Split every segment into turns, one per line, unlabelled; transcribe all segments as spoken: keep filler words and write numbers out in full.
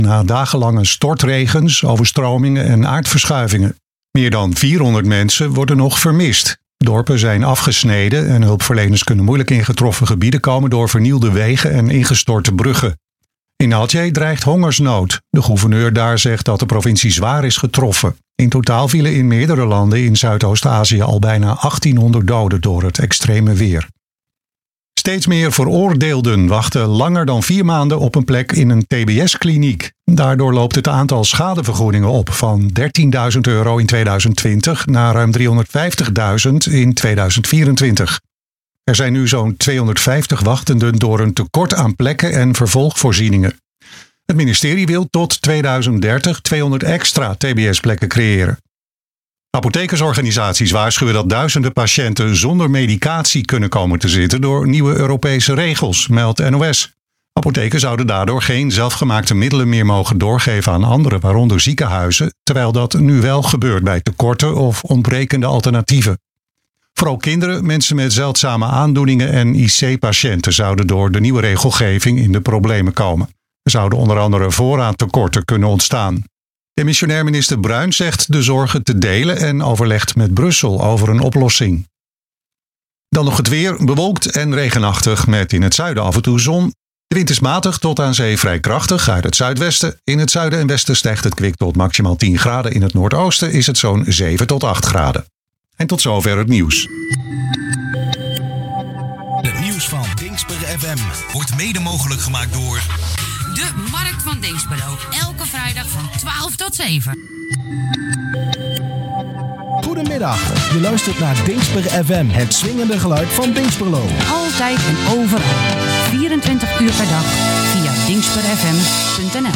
na dagenlange stortregens, overstromingen en aardverschuivingen. Meer dan vierhonderd mensen worden nog vermist. Dorpen zijn afgesneden en hulpverleners kunnen moeilijk in getroffen gebieden komen door vernielde wegen en ingestorte bruggen. In Aceh dreigt hongersnood. De gouverneur daar zegt dat de provincie zwaar is getroffen. In totaal vielen in meerdere landen in Zuidoost-Azië al bijna achttienhonderd doden door het extreme weer. Steeds meer veroordeelden wachten langer dan vier maanden op een plek in een T B S-kliniek. Daardoor loopt het aantal schadevergoedingen op van dertienduizend euro in tweeduizend twintig naar ruim driehonderdvijftigduizend in tweeduizend vierentwintig. Er zijn nu zo'n tweehonderdvijftig wachtenden door een tekort aan plekken en vervolgvoorzieningen. Het ministerie wil tot tweeduizend dertig tweehonderd extra T B S-plekken creëren. Apothekersorganisaties waarschuwen dat duizenden patiënten zonder medicatie kunnen komen te zitten door nieuwe Europese regels, meldt N O S. Apotheken zouden daardoor geen zelfgemaakte middelen meer mogen doorgeven aan anderen, waaronder ziekenhuizen, terwijl dat nu wel gebeurt bij tekorten of ontbrekende alternatieven. Vooral kinderen, mensen met zeldzame aandoeningen en I C-patiënten zouden door de nieuwe regelgeving in de problemen komen. Er zouden onder andere voorraadtekorten kunnen ontstaan. Demissionair minister Bruin zegt de zorgen te delen en overlegt met Brussel over een oplossing. Dan nog het weer, bewolkt en regenachtig met in het zuiden af en toe zon. De wind is matig tot aan zee vrij krachtig uit het zuidwesten. In het zuiden en westen stijgt het kwik tot maximaal tien graden. In het noordoosten is het zo'n zeven tot acht graden. En tot zover het nieuws.
Het nieuws van Dingsper F M wordt mede mogelijk gemaakt door
de Markt van Dinxperlo. Elke vrijdag van twaalf tot zeven.
Goedemiddag, je luistert naar Dingsper F M, het swingende geluid van Dinxperlo.
Altijd en overal, vierentwintig uur per dag, via dingsper f m punt n l.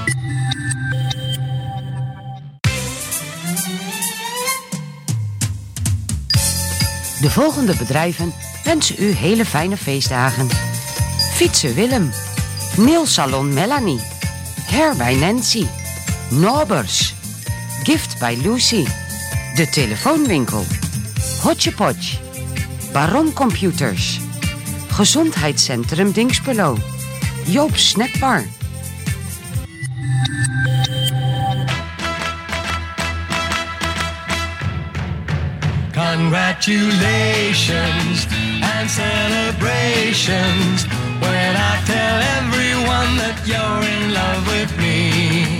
De volgende bedrijven wensen u hele fijne feestdagen. Fietsen Willem, Nailsalon Melanie, Hair bij Nancy, Norbers, Gift bij Lucy, De Telefoonwinkel, Hotjepotj, Baron Computers, Gezondheidscentrum Dinxperlo, Joop Snackbar.
Congratulations and celebrations when I tell everyone that you're in love with me.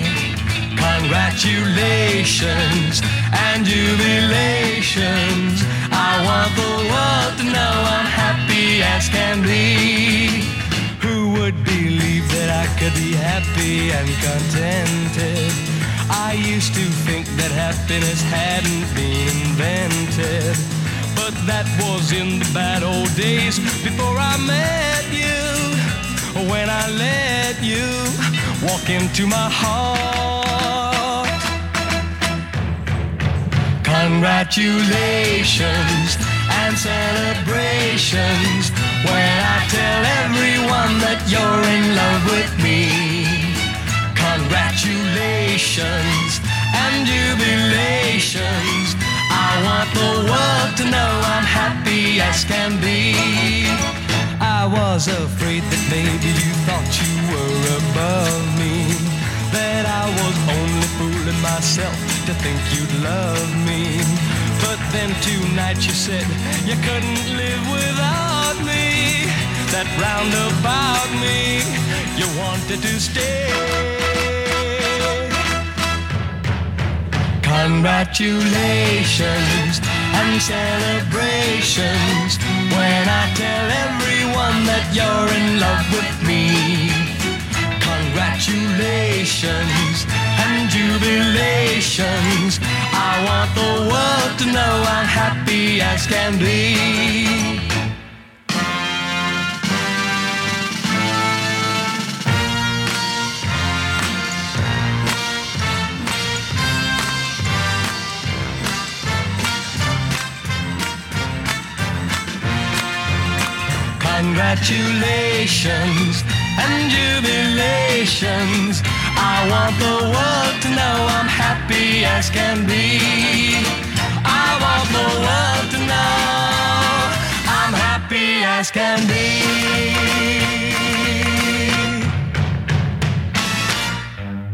Congratulations and jubilations. I want the world to know I'm happy as can be. Who would believe that I could be happy and contented? I used to think that happiness hadn't been invented, but that was in the bad old days before I met you. When I let you walk into my heart. Congratulations and celebrations when I tell everyone that you're in love with me. Congratulations and jubilations. I want the world to know I'm happy as can be. I was afraid that maybe you thought you were above me, that I was only fooling myself to think you'd love me. But then tonight you said you couldn't live without me, that round about me you wanted to stay. Congratulations and celebrations when I tell everyone that you're in love with me. Congratulations and jubilations. I want the world to know I'm happy as can be. Congratulations and jubilations. I want the world to know I'm happy as can be. I want the world to know I'm happy as can be.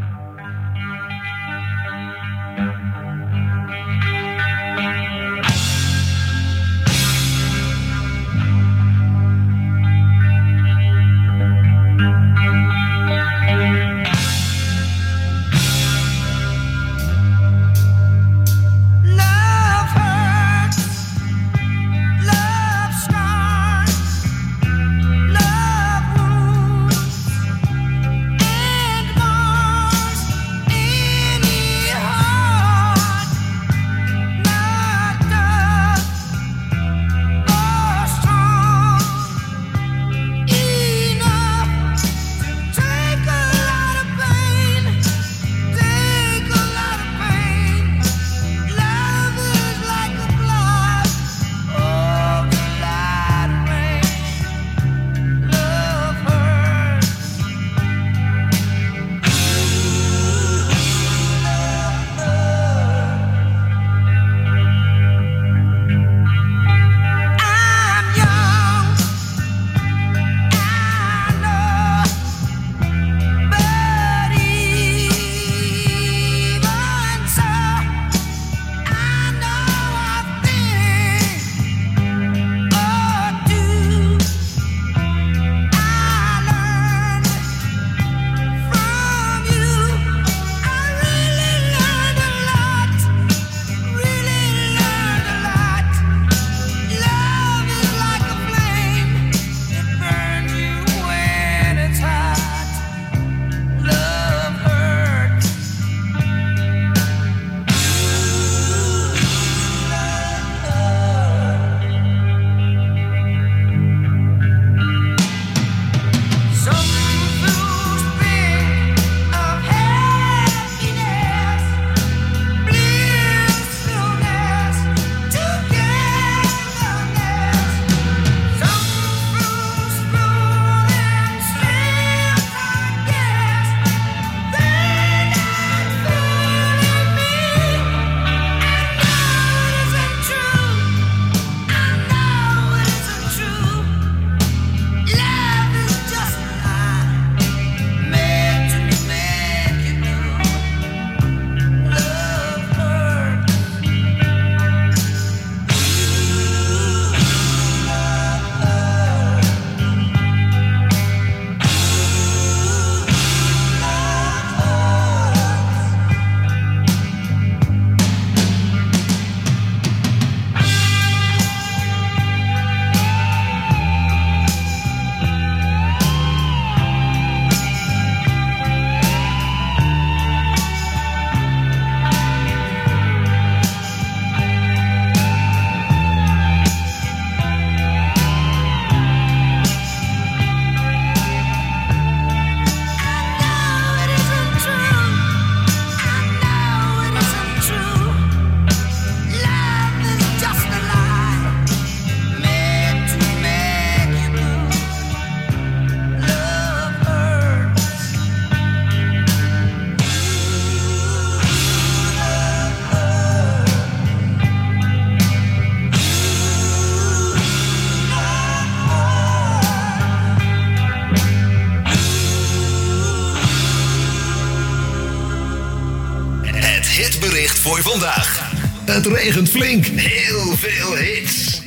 hitbericht voor vandaag.
Het regent flink. Heel veel hits.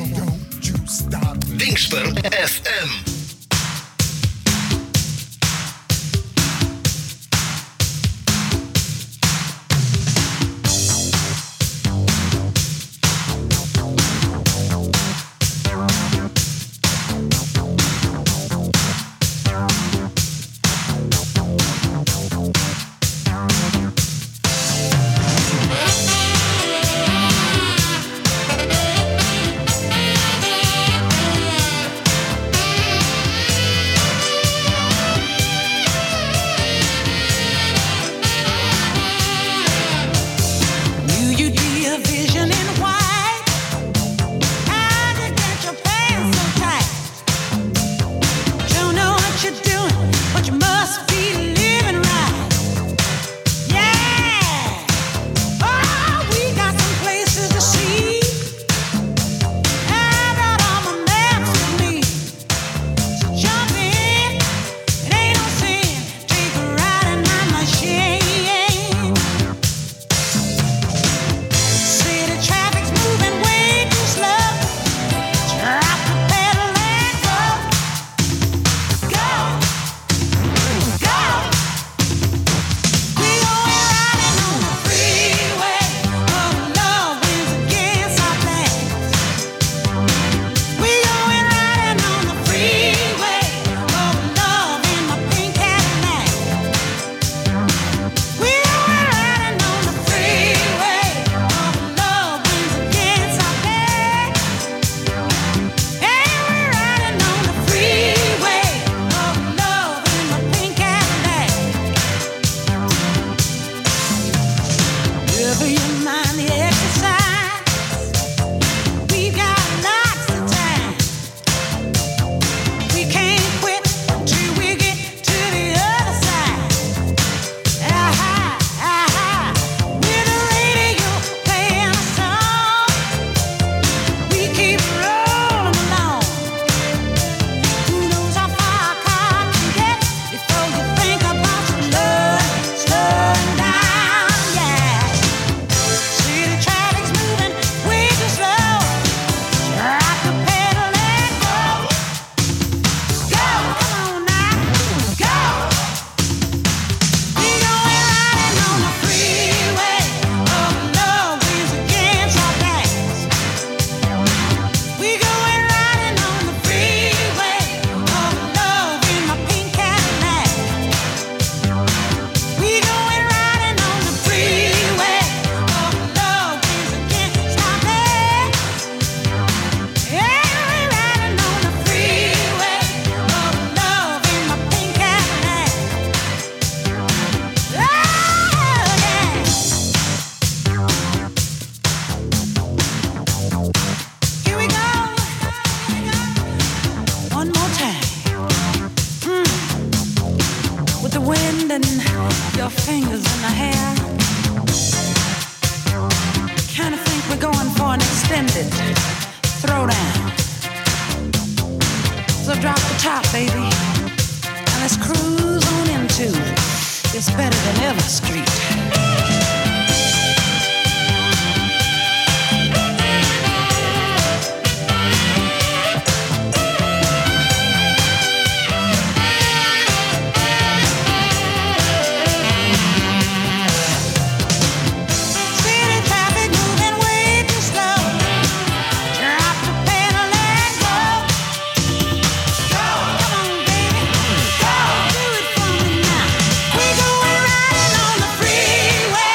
Dingsper F M.
Freeway.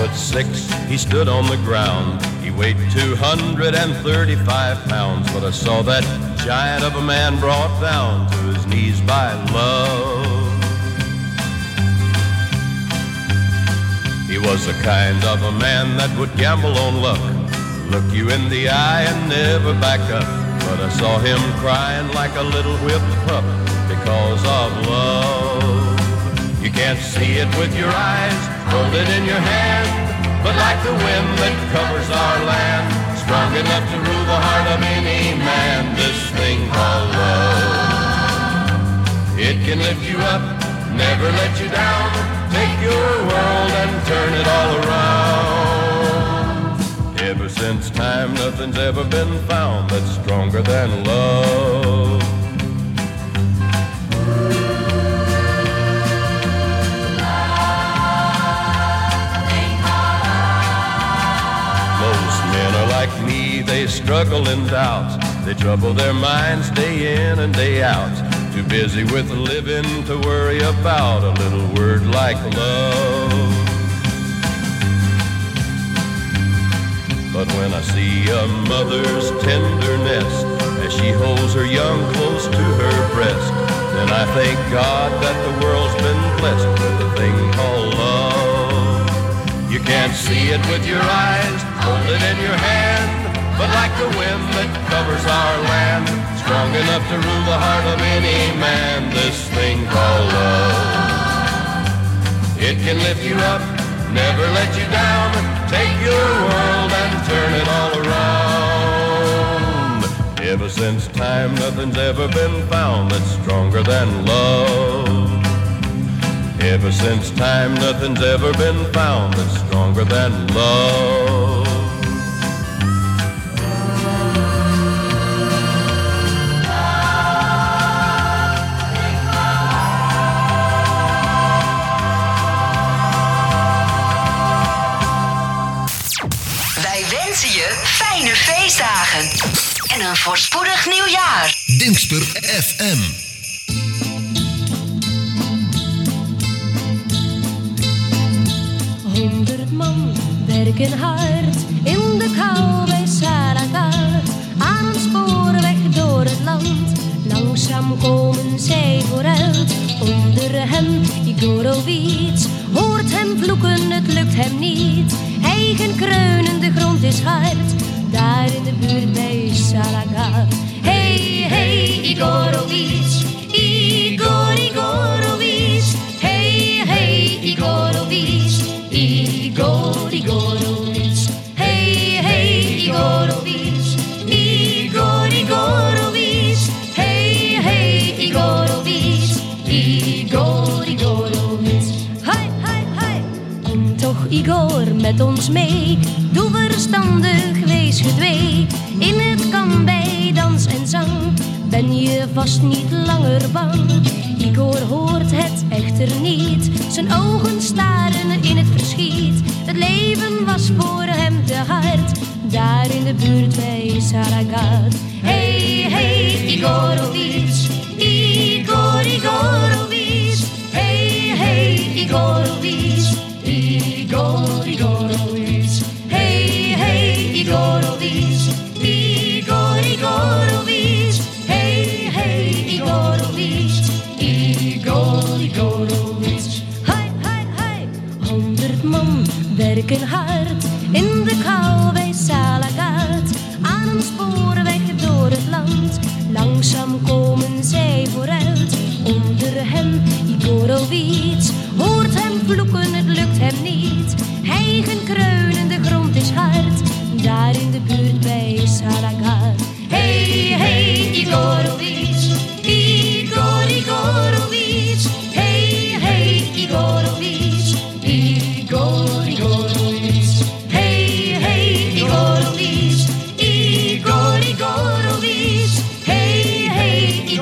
foot six, he stood on the ground. He weighed two hundred thirty-five pounds, but I saw that giant of a man brought down to his knees by love. He was the kind of a man that would gamble on luck, look you in the eye and never back up. But I saw him crying like a little whipped pup because of love. You can't see it with your eyes, hold it in your hand, but like the wind that covers our land, strong enough to rule the heart of any man, this thing called love. It can lift you up, never let you down, take your world and turn it all around. Ever since time, nothing's ever been found that's stronger than love. Most men are like me, they struggle in doubt, they trouble their minds day in and day out. Too busy with living to worry about a little word like love. But when I see a mother's tenderness as she holds her young close to her breast, then I thank God that the world's been blessed with a thing called love. You can't see it with your eyes, hold it in your hand, but like the wind that covers our land, strong enough to rule the heart of any man, this thing called love. It can lift you up, never let you down, take your world and turn it all around. Ever since time, nothing's ever been found that's stronger than love. Ever since time, nothing's ever been found that's stronger than love.
Fijne feestdagen en een voorspoedig nieuwjaar.
Dinsper F M.
Honderd man werken hard in de kou bij Salagat. Aan een spoorweg door het land, langzaam komen zij vooruit. Onder hem Igorovic, hoort hem vloeken, het lukt hem niet. Eigen kreunen, de grond is hard, daar in de buurt bij Salagat. Hey, hey, Igorovic, Igor, Igorovic. Hey, hey, Igorovic, Igor, Igorovic. Hey, hey, Igorovic, Igor, Igorovic. Hey, hey, Igorovic, Igor, Igorovic. Hai, hai, hai. Kom toch, Igor, met ons mee. Doe verstandig, wees gedwee. In het kamp bij dans en zang ben je vast niet langer bang. Igor hoort het echter niet, zijn ogen staren in het verschiet. Het leven was voor hem te hard, daar in de buurt bij Salagat. Hey, hey, Igorovic, Igor, Igorovic. Hey, hey, Igorovic, Igor, Igorovic. Hey, hey, Igorovic, Igor, Igorovic. Hey, hey, Igorovic, Igor, Igorovic. Hai, hai, hai. Honderd man werken hard in de kou bij Salagat. Aan een spoorweg door het land, langzaam komen zij vooruit. Onder hem Igorovic, hoort hem vloeken, het lukt hem niet. Eigen kreunen, de grond is hard, daar in de buurt bij Salagat. Hey, hey, Igorovic, Igor, Igorovic. Hey, hey, Igorovic, Igor, Igorovic. Hey, hey, Igorovic, Igor, Igorovic. Hey, hey,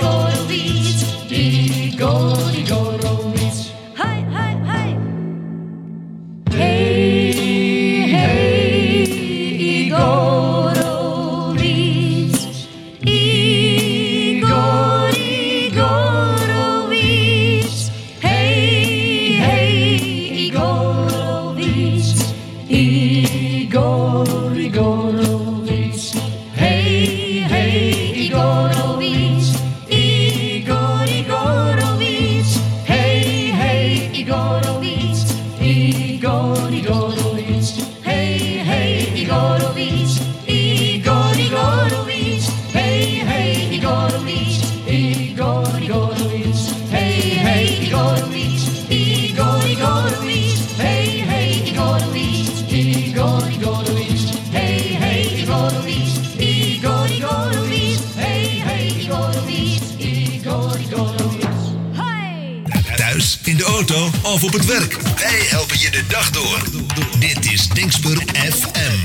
Igor, Igorovic. Hey, hey, Igorovic. Igor, Igorovic. Hey, hey, Igorovic. Igor, Igorovic. Hey, hey, Igorovic. Igor, Igorovic. Hey, hey, Igorovic. Igor, Igorovic. Hey, hey, Igorovic. Igor, Igorovic. Hey, hey, Igorovic. Igor, Igorovic. Hey, hey, Igorovic. Igor, Igorovic. Hey, hey, Igorovic. Igor, Igorovic.
Hey!
Thuis, in de auto of op het werk. Wij helpen je de dag door. Dit is Dingsper F M.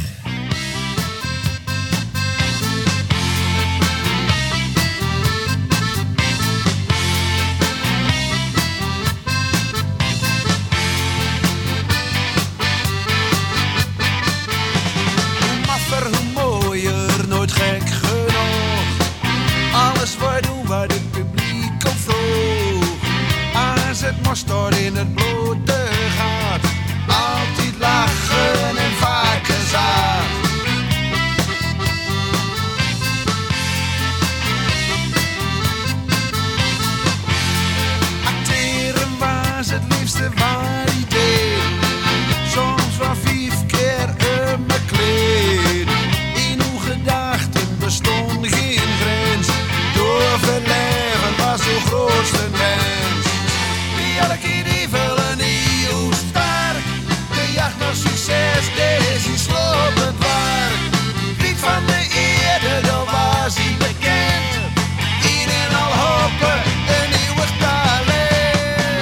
Hoe maffer, hoe mooier, nooit gek genoeg. Alles wat doen wat het publiek op vroeg. Als het mosterd in het blote gaat. Altijd lachen en vaak gezaagd. Acteren was het liefste wat hij deed. Soms wel vijf keer op mijn kleed. In uw gedachten bestond geen grens. Doorverleven was uw grootste mens. Elke idee vullen niet hoe sterk. De jacht naar succes, deze is slopend werk. Piet van de Eerde, daar was hij bekend. Een en al hopen, een eeuwig talent.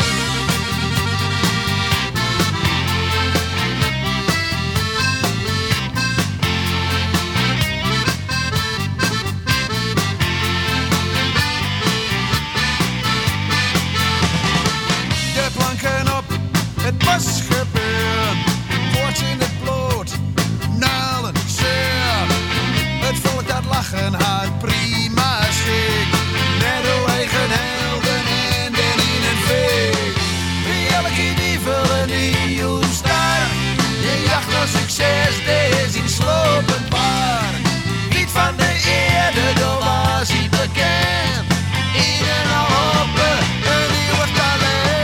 De planken op, het was gebeurd. Voorts in het bloot, nalen, zeer. Het volk dat lachen had prima schik. Net uw eigen helden en den in het veek. Elke die vullen niet hoe sterk. Je jacht naar succes, deze is slopend waar. Niet van de Eerde, daar was hij bekend. Een en al hopen, een eeuwig talent.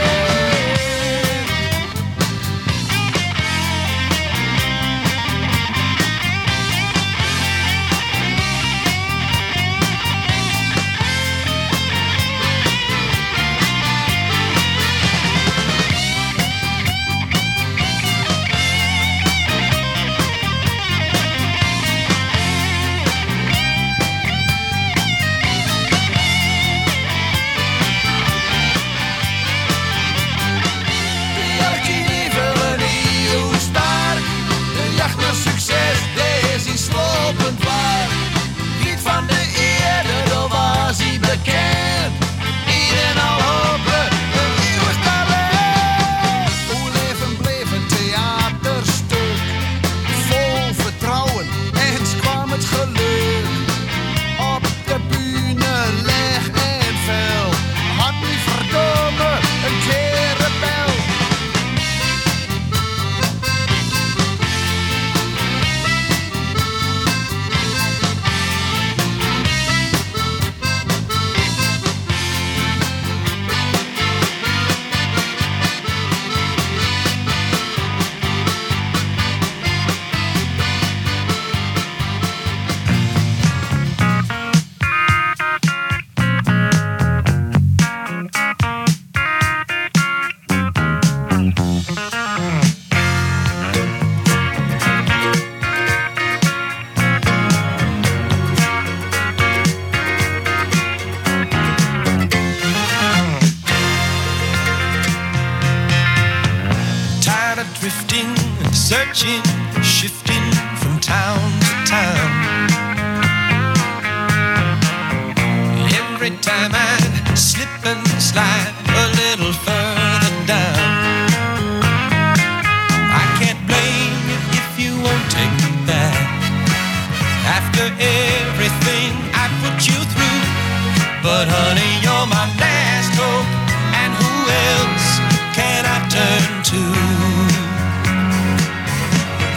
Elke die vullen niet hoe sterk. De jacht naar succes, deze is slopend waar. Niet van de Eerde, daar was hij bekend. Een en al hopen, een eeuwig talent. Hoe leven bleef een theaterstuk. Vol vertrouwen, eens kwam het geluk. Op de bühne leg en fel. Had niet verdomme een keer rebel.
Tired of drifting, searching, shifting from town to town. Every time I slip and slide a little further down. I can't blame you if you won't take me back. After everything I put you through, but honey, you're my last hope, and who else can I turn to?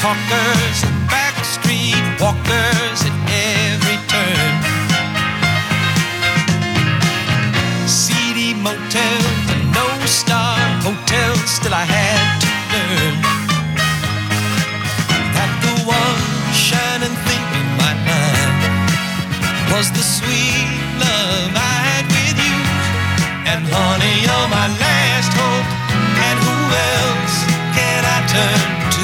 talkers and backstreet walkers at every turn. Seedy motels and no-star hotels, still I had to learn that the one shining thing in my mind was the sweet love I had with you. And honey, you're my last hope, and who else can I turn to?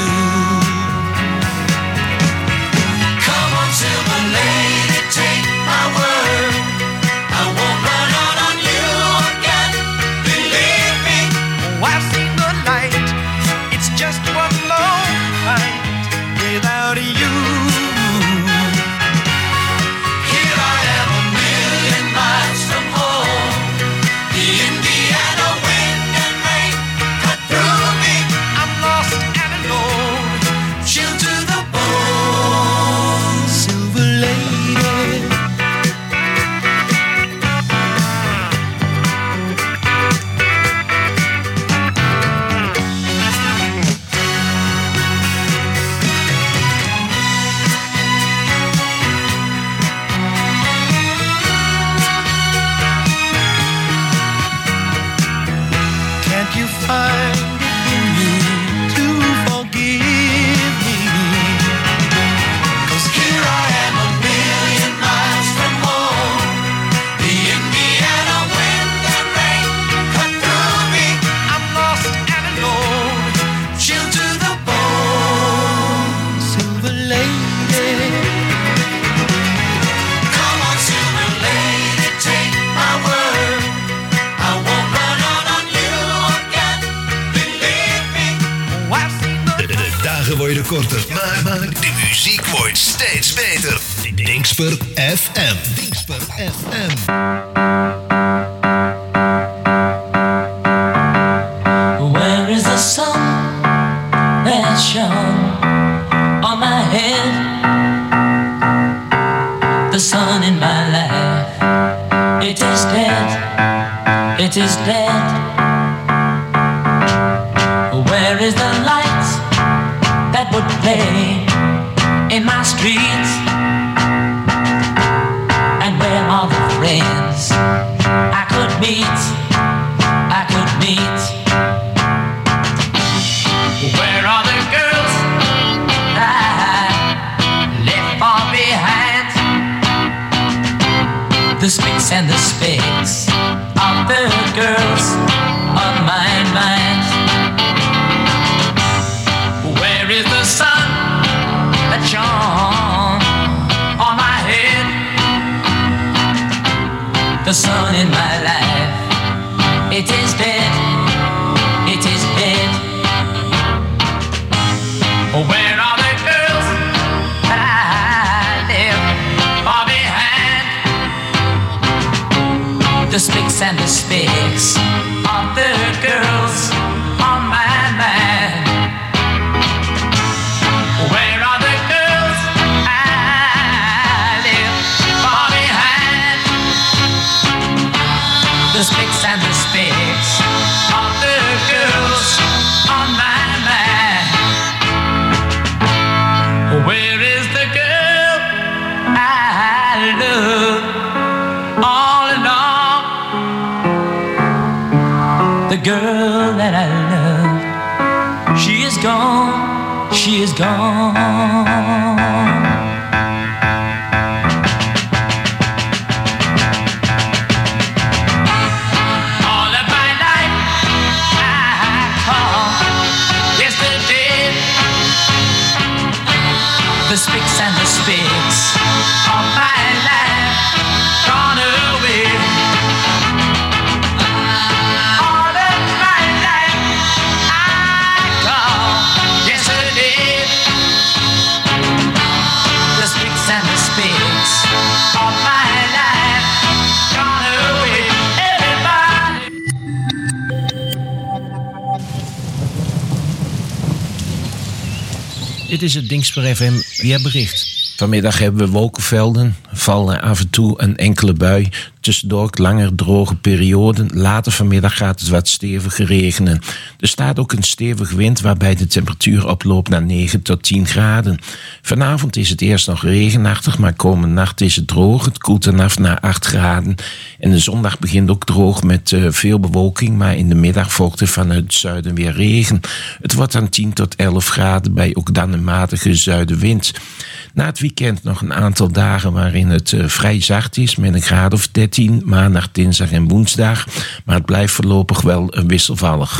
Come on, silver lady, take my word, I won't run out on you again. Believe me, oh, I've seen the light. It's just one long night without you. Here I am, a million miles from home. The Indiana wind and rain cut through me. I'm lost and alone, chilled to the bone. Silver lady, can't you find it in you to forgive me? 'Cause here I am, a million miles from home. The Indiana wind and rain cut through me. I'm lost and alone, chilled to the bone. Silver lady, come on, silver lady, take my word, I won't run out on you again. Believe me, oh, I've seen the
De, de dagen worden korter, maar, maar de muziek wordt steeds beter. Dingsper F M. Dingsper F M.
Where is the sun that shone on my head? The sun in my life, it is dead, it is dead. Where is the light that would play in my streets? And where are the friends I could meet, I could meet? Where are the girls I left far behind? The spicks and the specks of the girls of my mind. Where is the sun that shone on my head? The sun in my life, it is dead, it is dead. Where are the girls that I left far behind? The spicks and the specks of the girls on my mind. Where are the girls I left far behind? The spicks and the specks of the girls on my mind. Where is the girl I love all along? The girl that I love, she is gone, she is gone. All of my life I call yesterday. The spicks and the spicks of my life gone away. All of my life I call yesterday. The spicks and the spicks of my life gone away. Everybody.
Dit is het Dingsper F M weerbericht. Vanmiddag hebben we wolkenvelden, vallen af en toe een enkele bui. Tussendoor ook langer droge perioden. Later vanmiddag gaat het wat steviger regenen. Er staat ook een stevige wind waarbij de temperatuur oploopt naar negen tot tien graden. Vanavond is het eerst nog regenachtig, maar komende nacht is het droog. Het koelt dan af naar acht graden. En de zondag begint ook droog met uh, veel bewolking, maar in de middag volgt er vanuit het zuiden weer regen. Het wordt dan tien tot elf graden bij ook dan een matige zuidenwind. Na het weekend nog een aantal dagen waarin het uh, vrij zacht is met een graad of dertien, maandag, dinsdag en woensdag. Maar het blijft voorlopig wel uh, wisselvallig.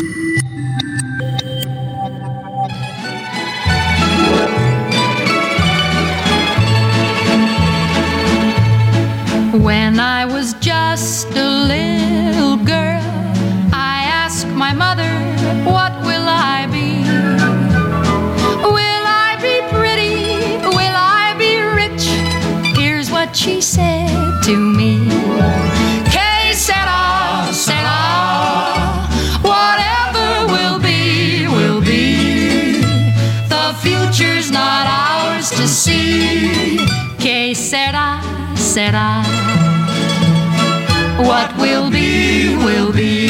When I was just a little girl, I asked my mother, what will I be? Will I be pretty? Will I be rich? Here's what she said to me. Que sera, sera, whatever will be, will be. The future's not ours to see. Que sera, sera. What will be, will be.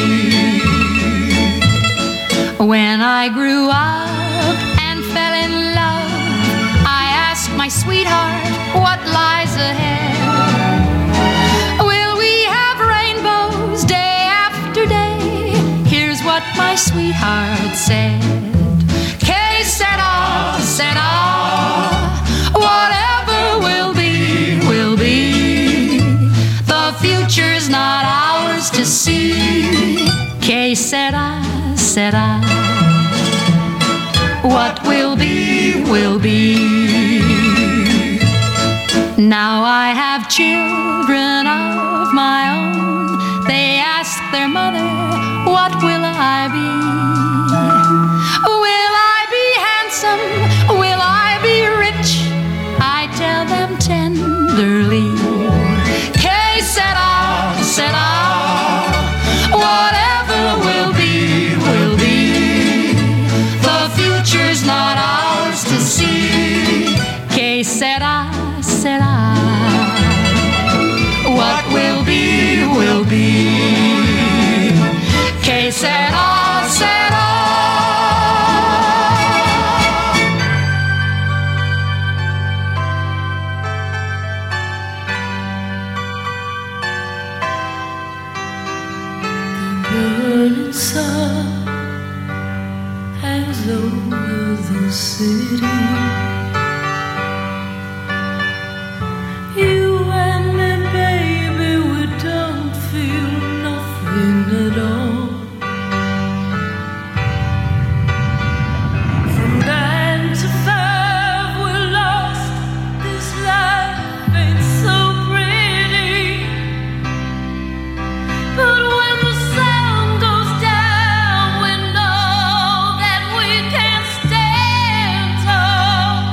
When I grew up and fell in love, I asked my sweetheart, what lies ahead? Will we have rainbows day after day? Here's what my sweetheart said. Que sera, sera, whatever will be, will be. The future's not ours to see. Que sera, sera. What will be, will be. Now I have children of my own. They ask their mother, what will I be? Will I be handsome? Will I be rich? I tell them tenderly. Que sera, sera. Whatever will be, will be. The future's not ours to see. Que sera, sera. What will be, will be. Que sera, sera.
Burning sun hangs over the city. You and me, baby, we don't feel nothing at all. From nine to five, we're lost. This life ain't so pretty. But when the sun goes down, we know that we can stand tall.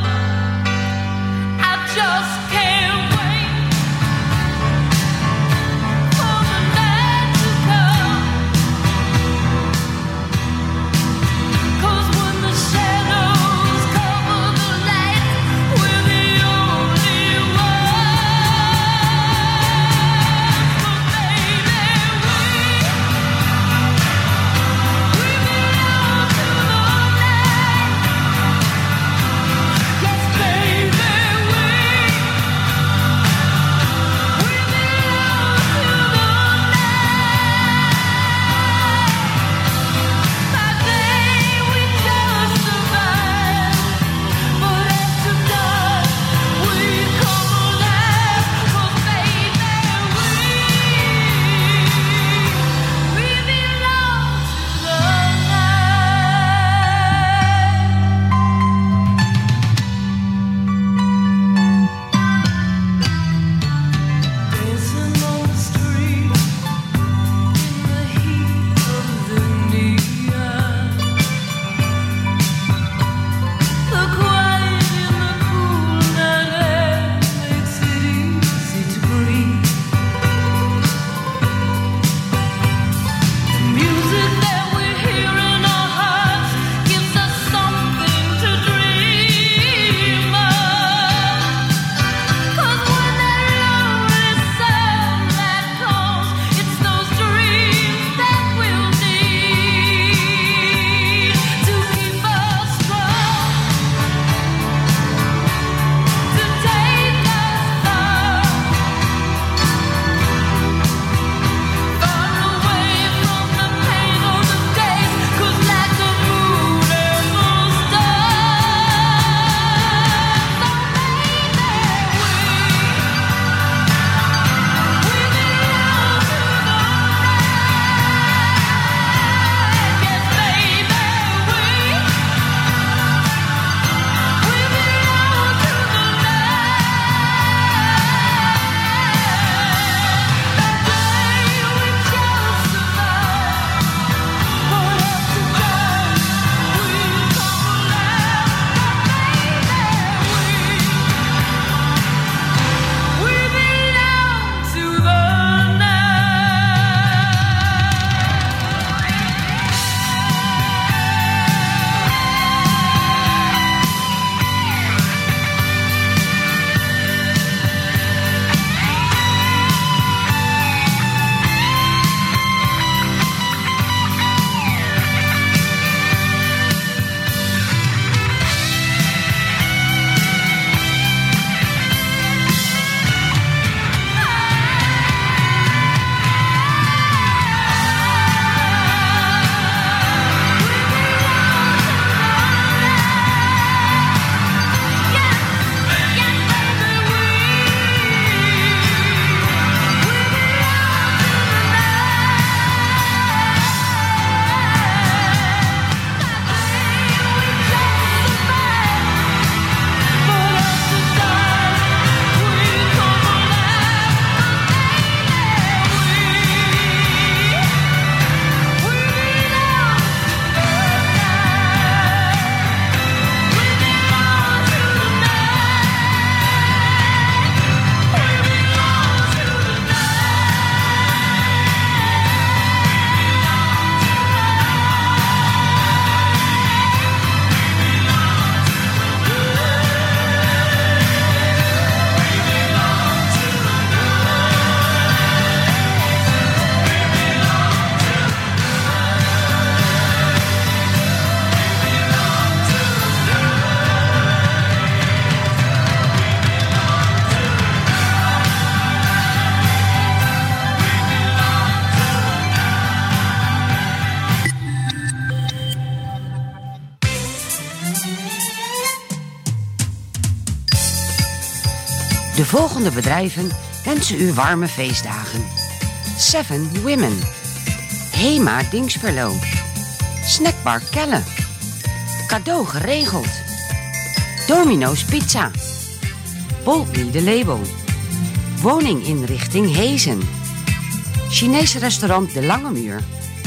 volgende bedrijven wensen u warme feestdagen. Seven Women, Hema Dingsperlo, Snackbar Kelle, Cadeau Geregeld, Domino's Pizza, Boldly de Label, Woninginrichting Hezen, Chinese restaurant De Lange Muur.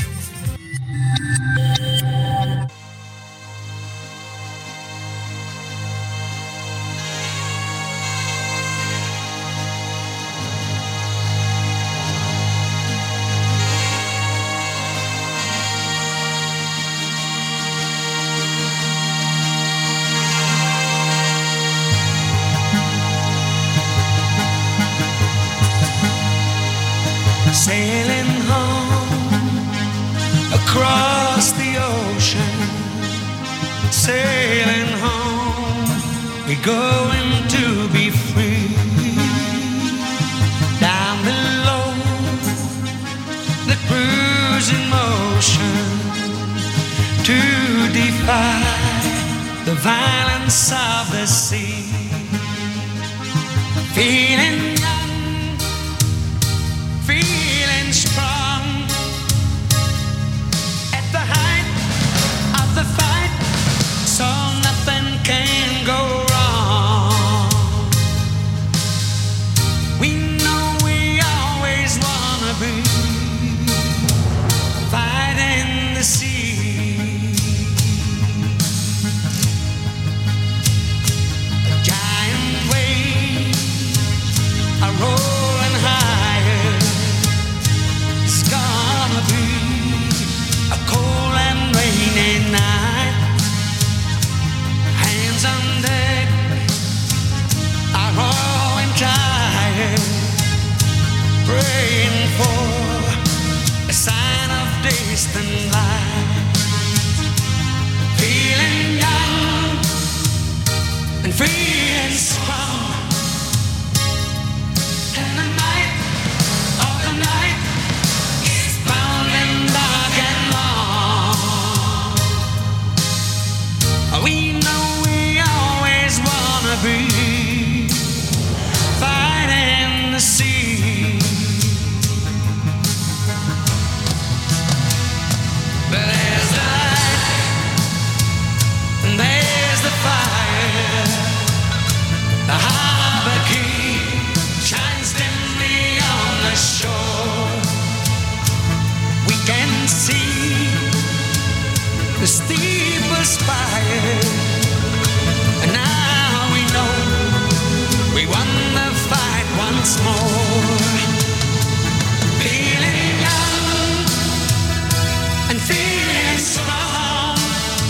Sailing home across the ocean, sailing home, we're going to be free. Down below, the cruising motion, to defy the violence of the sea. Feeling young, feeling strong, at the height of the fight, so nothing can go wrong. We know we always wanna be fighting the sea. A giant wave, a rolling higher. It's gonna be a cold and rainy night. Hands on deck are rolling tired, praying for a sign of distant light. Feeling young and feeling strong, and the night of the night is bound and dark and long. We know we always wanna be fighting the sea. But there's the light and there's the fire. The harbor key shines dimly on the shore. We can see the steeple spire, and now we know we won the fight once more. Feeling young and feeling strong,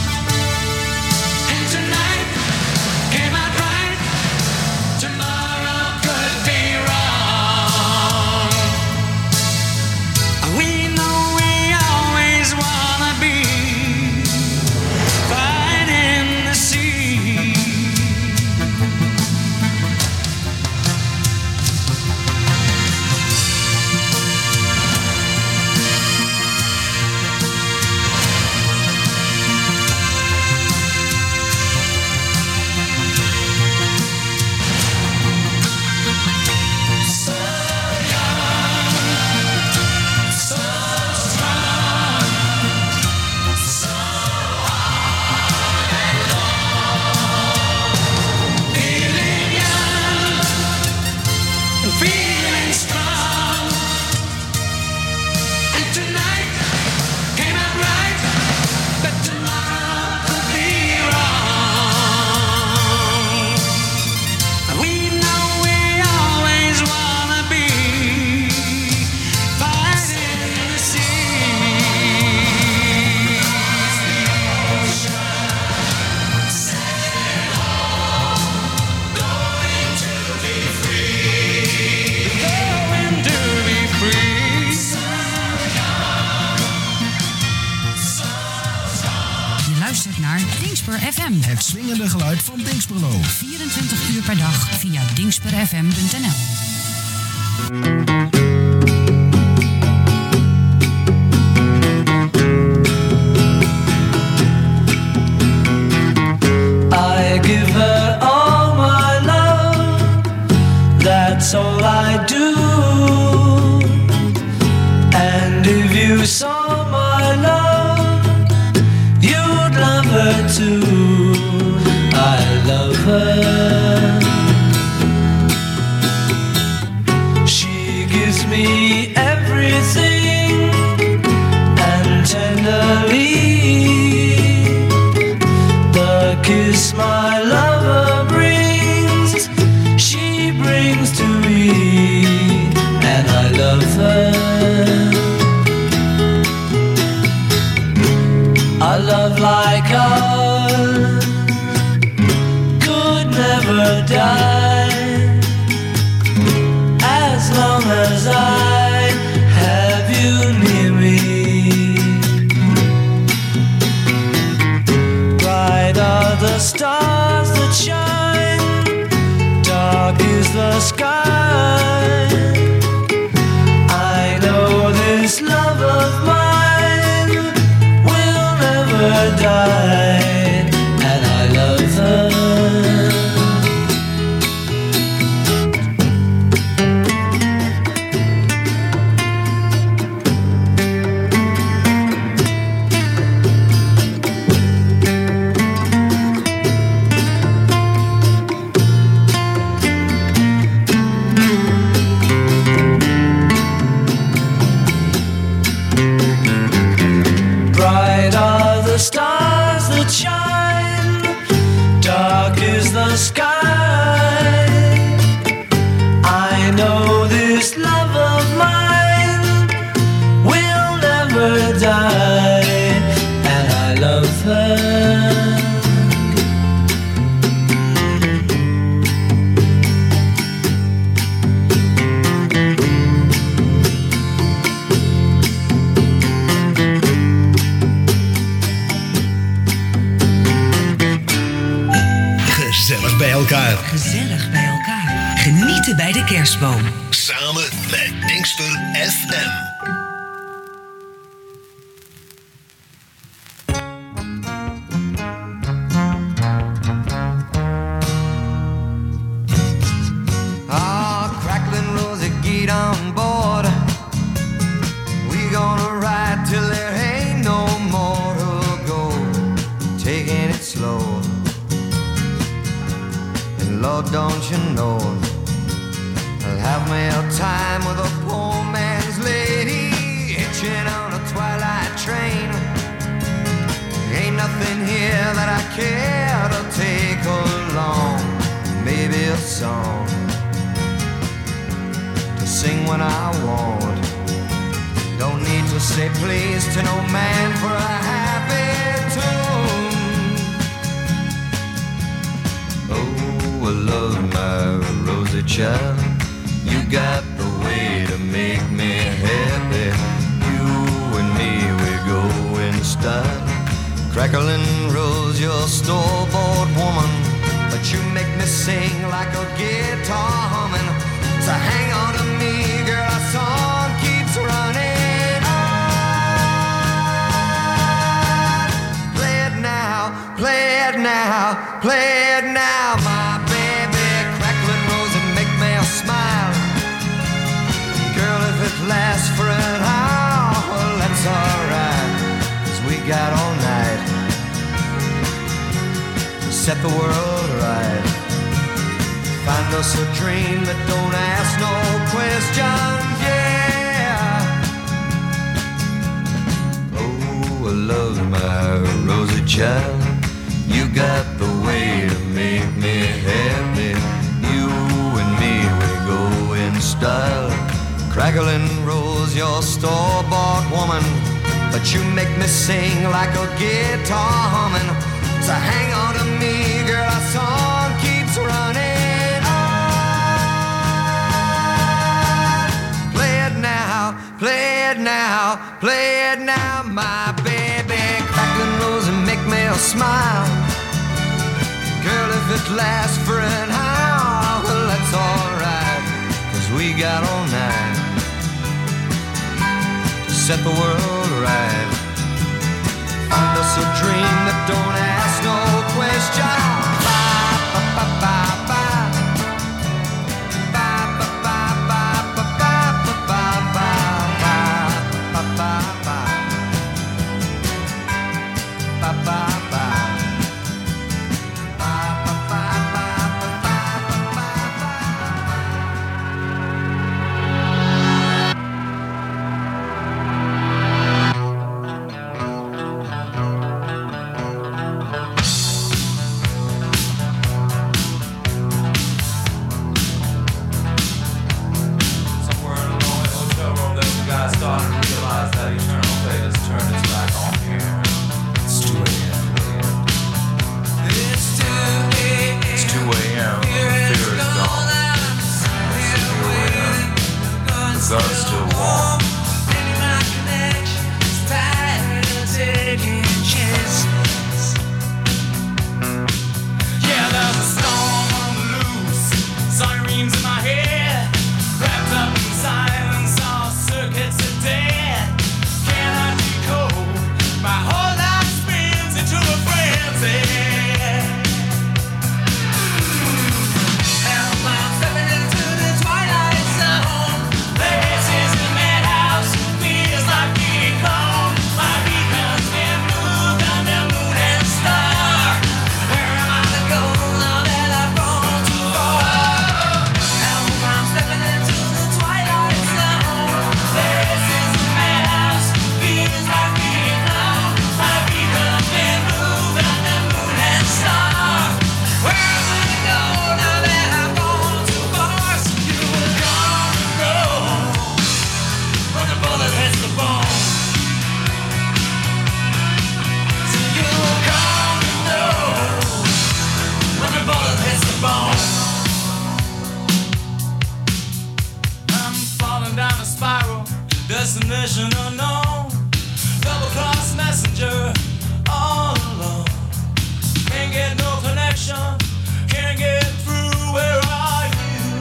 and tonight came out right, tomorrow could be wrong. We know we always wanna be fighting the sea. So young, so strong, so hard and long. Feeling young and feeling strong, and tonight came out right, but tomorrow could be wrong. We know we always wanna be fighting the sea. Sailing home, going to be free. Going to be free. So young, so strong.
Je luistert naar Dingsper F M.
Het swingende geluid van Dingsperlo.
vierentwintig uur per dag via dingsper f m punt n l.
I give her all my love. you saw my love, you'd love her too. I love her. She gives me everything, and tenderly the kiss my lover brings, she brings to me, and I love her. A love like ours could never die, as long as I have you near me. Bright are the stars that shine, dark is the sky. I know this love of mine will never die, and I love her. Bright are the stars that shine, dark is the sky. I know this love of mine will never die, and I love her.
Gezellig bij elkaar.
Gezellig bij elkaar. Genieten bij de kerstboom.
Samen met Dingsper F M.
Ah, crackling Rosie, get on board. We gonna ride till there ain't no more to go. Taking it slow. And Lord, don't you know, I'll have me a time with a poor man's lady, hitching on a twilight train. Ain't nothing here that I care to take along. Maybe a song to sing when I want. Don't need to say please to no man for a happy tune. Oh, I love my Rosie child. You got the way to make me happy. You and me, we go in style. Crackling Rose, you're a store-bought woman, but you make me sing like a guitar humming. So hang on to me, girl, our song keeps running on. Play it now, play it now, play it now, my baby. Crackling Rose and make me smile. Girl, if it lasts for an hour, well, that's alright, 'cause we got all night to set the world right. Find us a dream that don't ask no questions, yeah. Oh, I love my Rosie child. You got the way to make me happy. You and me, we go in style. Crackling Rose, you're a store-bought woman, but you make me sing like a guitar humming. So hang on to me, girl, our song keeps running on. Play it now, play it now, play it now, my baby. Crackling Rose and make me smile. Girl, if it lasts for an hour, well, that's alright, 'cause we got all night to set the world right. Find us a dream that don't ask no question. Bye, bye, bye, bye, bye. Bye, bye, bye, bye, bye, bye, bye, bye, bye, bye, bye.
mission unknown, double-cross messenger, all alone. Can't get no connection, can't get through, where are you?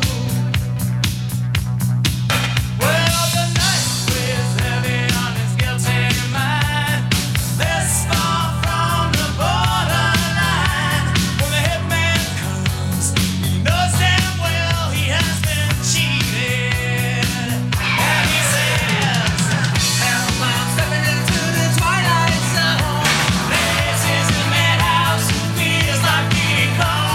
Well, the night weighs heavy on his guilty mind, this far from the borderline. When the hitman comes, he knows damn well he has been cheated. And he says, help, I'm stepping into the twilight zone. This is the madhouse, feels like being called.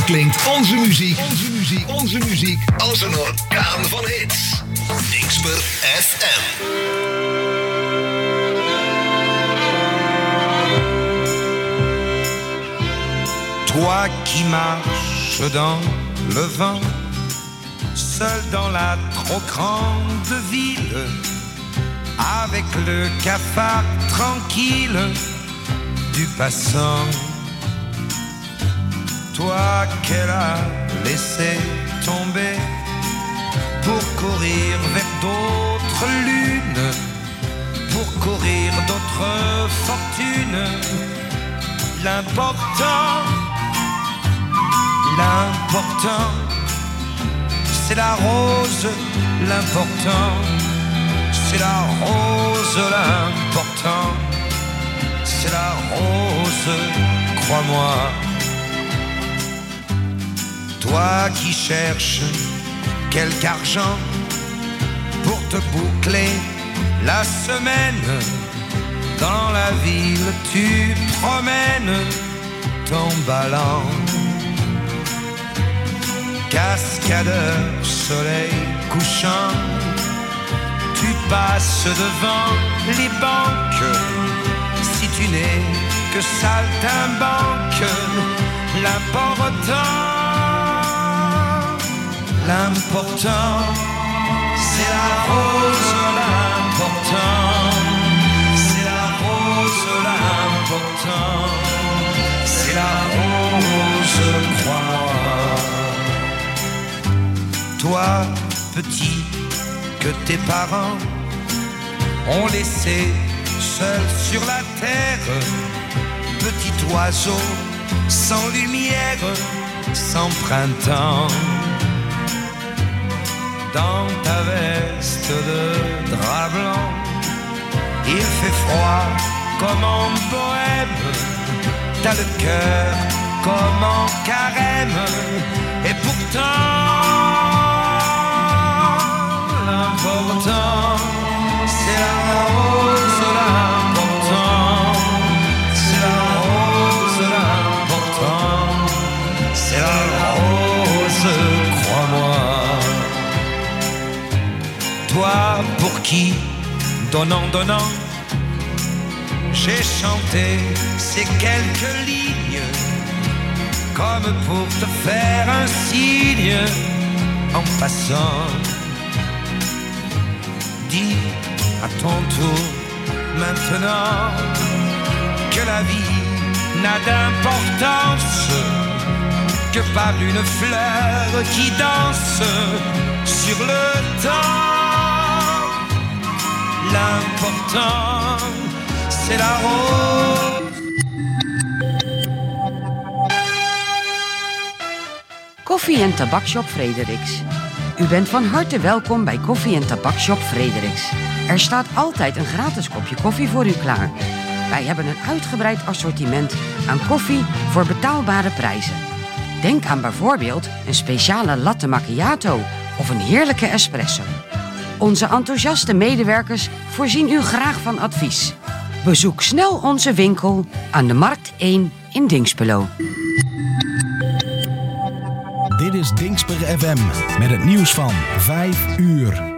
klinkt onze muziek, onze muziek, onze muziek als een orkaan van hits. Dingsper F M.
Toi qui marches dans le vent, seul dans la trop grande ville, avec le cafard tranquille du passant. Toi qu'elle a laissé tomber pour courir vers d'autres lunes, pour courir d'autres fortunes. L'important, l'important, c'est la rose. L'important, c'est la rose. L'important, c'est la rose, crois-moi. Toi qui cherches quelque argent pour te boucler la semaine, dans la ville tu promènes ton ballon. Cascadeur, soleil couchant, tu passes devant les banques. Si tu n'es que saltimbanque, l'important, l'important, c'est la rose. L'important, c'est la rose. L'important, c'est la rose, crois-moi. Toi, petit, que tes parents ont laissé seul sur la terre, petit oiseau sans lumière, sans printemps. Dans ta veste de drap blanc, il fait froid comme en bohème. T'as le cœur comme en carême. Et pourtant, l'important, c'est la rose. L'important, c'est la rose. L'important, c'est la rose, crois-moi. Toi pour qui, donnant, donnant, j'ai chanté ces quelques lignes, comme pour te faire un signe en passant. Dis à ton tour maintenant que la vie n'a d'importance que par une fleur qui danse sur le temps. L'important, c'est la rose.
Koffie- en tabakshop Frederiks. U bent van harte welkom bij Koffie- en tabakshop Frederiks. Er staat altijd een gratis kopje koffie voor u klaar. Wij hebben een uitgebreid assortiment aan koffie voor betaalbare prijzen. Denk aan bijvoorbeeld een speciale latte macchiato of een heerlijke espresso. Onze enthousiaste medewerkers voorzien u graag van advies. Bezoek snel onze winkel aan de Markt één in Dinxperlo.
Dit is Dingsper F M met het nieuws van vijf uur.